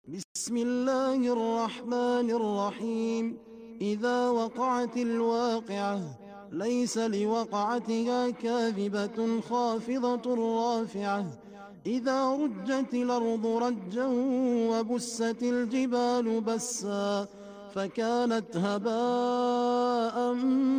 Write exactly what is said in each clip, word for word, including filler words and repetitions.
بسم الله الرحمن الرحيم. إذا وقعت الواقعة ليس لوقعتها كاذبة خافضة رافعة. إذا رجت الأرض رجا وبست الجبال بسا فكانت هباء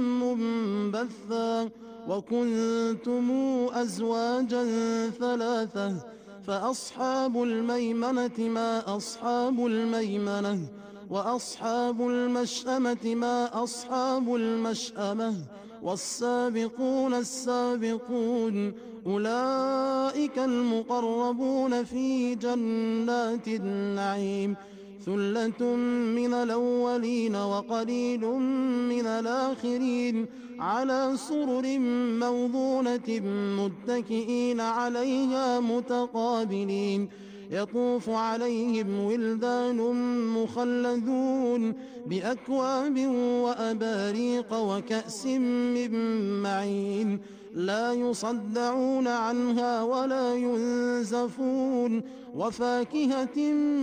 منبثا وكنتم أزواجا ثلاثة فأصحاب الميمنة ما أصحاب الميمنة وأصحاب المشأمة ما أصحاب المشأمة والسابقون السابقون أولئك المقربون في جنات النعيم. ثلة من الأولين وقليل من الآخرين على سرر موضونة متكئين عليها متقابلين يطوف عليهم ولدان مخلدون بأكواب وأباريق وكأس من معين لا يصدعون عنها ولا ينزفون وفاكهة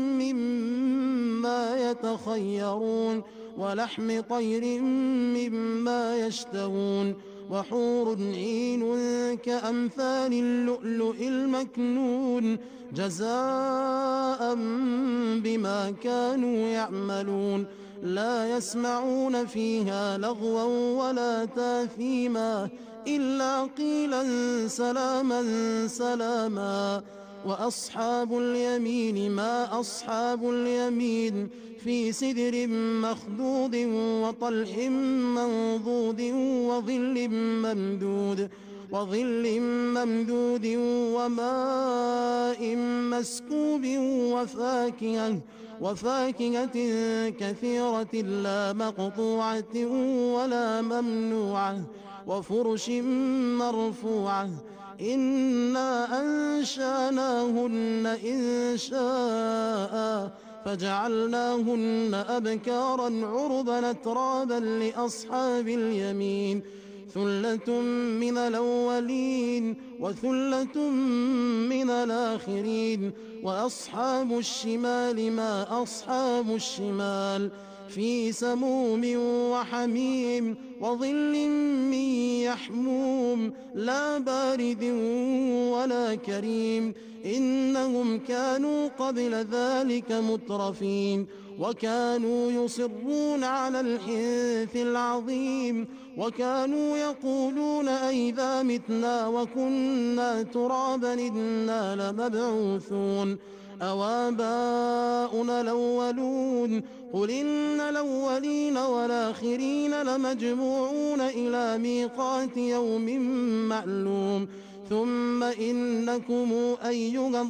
مما يتخيرون ولحم طير مما يشتهون وحور عين كأمثال اللؤلؤ المكنون جزاء بما كانوا يعملون لا يسمعون فيها لغوا ولا تاثيما إلا قيلا سلاما سلاما. وأصحاب اليمين ما أصحاب اليمين في سدر مخضود وطلح منضود وظل ممدود وظل ممدود وماء مسكوب وفاكهة وفاكهة كثيرة لا مقطوعة ولا ممنوعة وفرش مرفوعة إنا أنشأناهن إنشاء فجعلناهن أبكارا عربا أترابا لأصحاب اليمين. ثلة من الأولين وثلة من الآخرين وأصحاب الشمال ما أصحاب الشمال في سموم وحميم وظل من يحموم لا بارد ولا كريم إنهم كانوا قبل ذلك مترفين وكانوا يصرون على الحنث العظيم وكانوا يقولون أئذا متنا وكنا ترابا إنا لمبعوثون أوآباؤنا الأولون قل إن الأولين والآخرين لمجموعون إلى ميقات يوم معلوم ثم إنكم أيها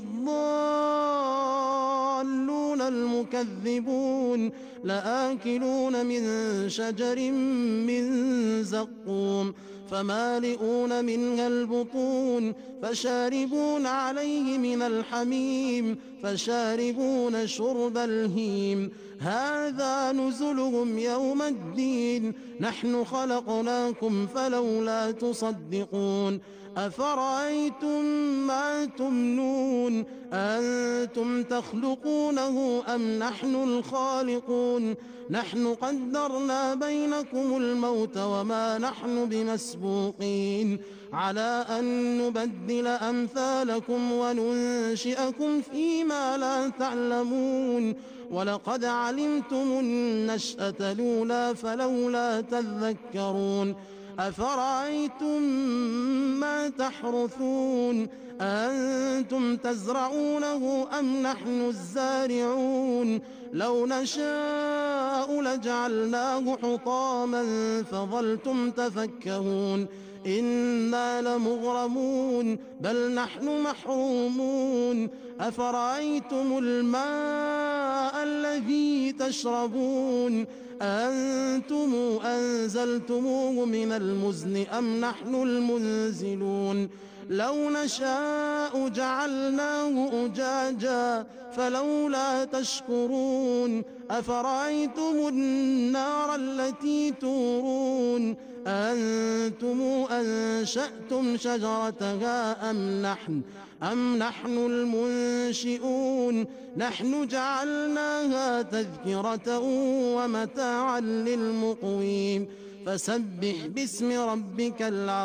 الضالون المكذبون لآكلون من شجر من زقوم فمالئون منها البطون فشاربون عليه من الحميم فشاربون شرب الهيم هذا نزلهم يوم الدين نحن خلقناكم فلولا تصدقون أفرأيتم ما تمنون أنتم تخلقونه أم نحن الخالقون نحن قدرنا بينكم الموت وما نحن بمسبوقين على أن نبدل أمثالكم وننشئكم فيما لا تعلمون ولقد علمتم النشأة الأولى فلولا تذكرون أفرأيتم ما تحرثون أنتم تزرعونه أم نحن الزارعون لو نشاء لجعلناه حطاما فظلتم تفكهون إنا لمغرمون بل نحن محرومون أفرأيتم الماء الذي تشربون أنتم أنزلتموه من المزن أم نحن المنزلون لو نشاء جعلناه أجاجا فلولا تشكرون أفرأيتم النار التي تورون أأنتم أنشأتم شجرتها أم نحن أم نحن المنشئون نحن جعلناها تذكرة ومتاعا للمقوين فسبح باسم ربك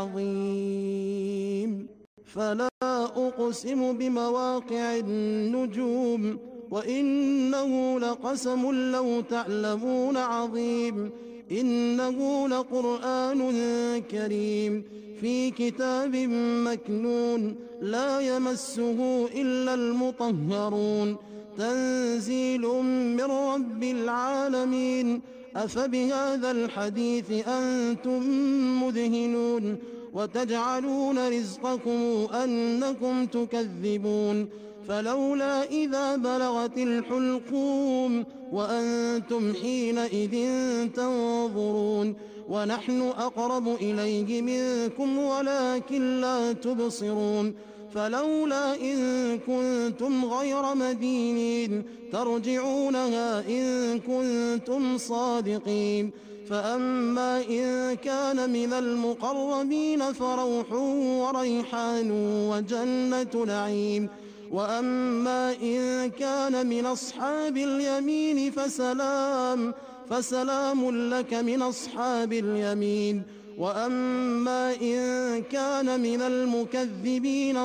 العظيم فلا أقسم بمواقع النجوم وإنه لقسم لو تعلمون عظيم إنه لقرآن كريم في كتاب مكنون لا يمسه إلا المطهرون تنزيل من رب العالمين أفبهذا الحديث أنتم مدهنون وتجعلون رزقكم أنكم تكذبون فلولا إذا بلغت الحلقوم وأنتم حينئذ تنظرون ونحن أقرب إليه منكم ولكن لا تبصرون فلولا إن كنتم غير مدينين ترجعونها إن كنتم صادقين فأما إن كان من المقربين فروح وريحان وجنة نعيم وأما إن كان من أصحاب اليمين فسلام فسلام لك من أصحاب اليمين وأما إن كان من المكذبين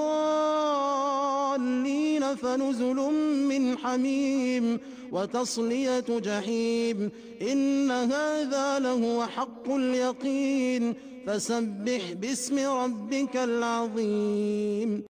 الضالين فنزل من حميم وتصلية جحيم إن هذا لهو حق اليقين فسبح باسم ربك العظيم